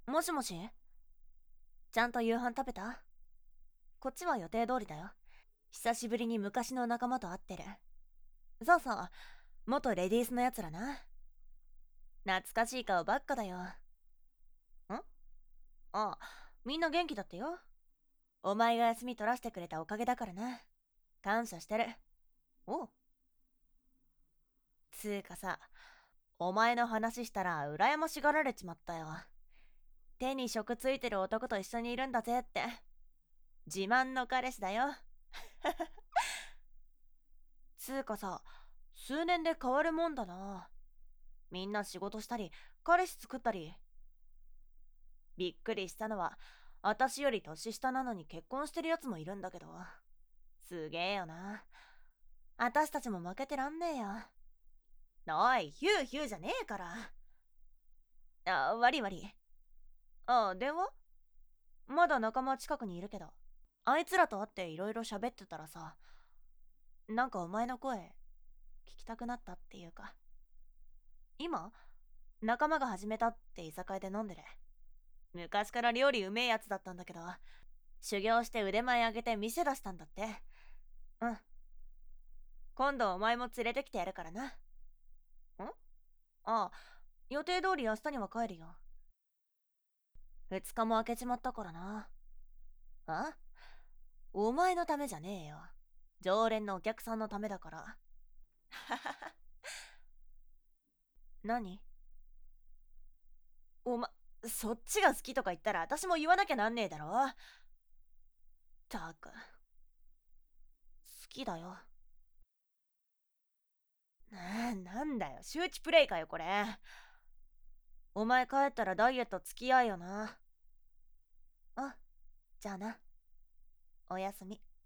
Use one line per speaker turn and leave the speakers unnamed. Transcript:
もしもし、ちゃんと夕飯食べた？こっちは予定通りだよ。久しぶりに昔の仲間と会ってる。そうそう、元レディースのやつらな。懐かしい顔ばっかだよ。あ、みんな元気だってよ。お前が休み取らせてくれたおかげだからな。感謝してる。おう。つーかさ、お前の話したら羨ましがられちまったよ。手に職ついてる男と一緒にいるんだぜって。自慢の彼氏だよ。つーかさ、数年で変わるもんだな。みんな仕事したり、彼氏作ったり。びっくりしたのは、私より年下なのに結婚してるやつもいるんだけど。すげえよな。私たちも負けてらんねえよ。おい、ヒューヒューじゃねえから。悪い悪い。電話？まだ仲間近くにいるけど。あいつらと会っていろいろ喋ってたらさ、なんかお前の声、聞きたくなったっていうか。今仲間が始めたって居酒屋で飲んでる。昔から料理うめえやつだったんだけど、修行して腕前上げて店出したんだって。うん。今度お前も連れてきてやるからな。ああ、予定通り明日には帰るよ。2日も空けちまったからな。あ、お前のためじゃねえよ。常連のお客さんのためだから。何？おま、そっちが好きとか言ったら私も言わなきゃなんねえだろ。たく、好きだよ。なんだよ、周知プレイかよ、これ。お前帰ったらダイエット付き合いよな。あ、じゃあな。おやすみ。